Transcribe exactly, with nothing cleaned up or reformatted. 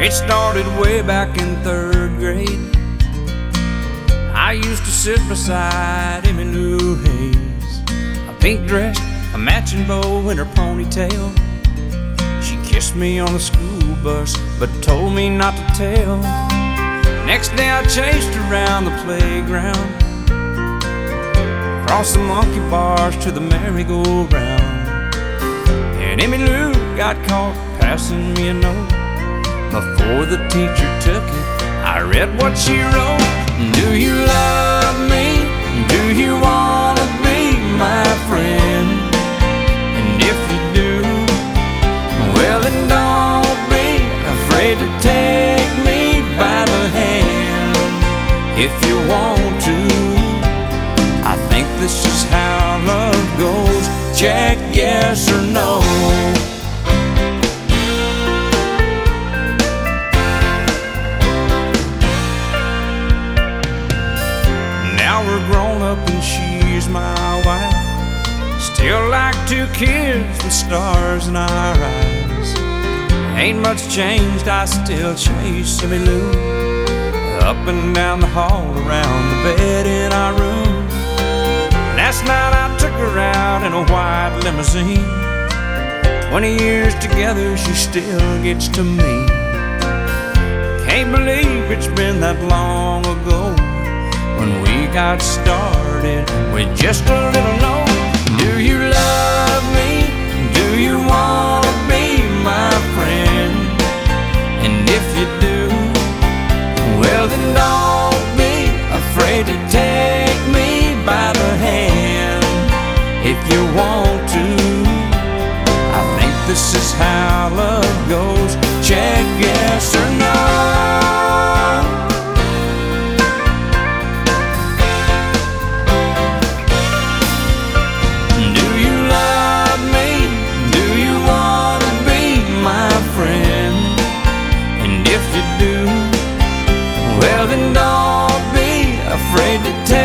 It started way back in third grade. I used to sit beside Emmylou Hayes, a pink dress, a matching bow in her ponytail. She kissed me on the school bus, but told me not to tell. Next day I chased her around the playground, across the monkey bars to the merry-go-round. And Emmylou got caught passing me a note. Before the teacher took it, I read what she wrote. Do you love me? Do you wanna be my friend? And if you do, well then don't be afraid to take me by the hand. If you want to, I think this is how love goes. Check yes or no. Now we're grown up and she's my wife. Still like two kids with stars in our eyes. Ain't much changed, I still chase Emmylou up and down the hall, around the bed in our room. Last night I took her out in a white limousine. Twenty years together, she still gets to me. Can't believe it's been that long ago when we got started with just a little note. Do you love me? Do you wanna be my friend? And if you do, well then don't be afraid to take me by the hand. If you want to, I think this is how love goes. Check yes or no. Do you love me? Do you wanna be my friend? And if you do, well then don't be afraid to take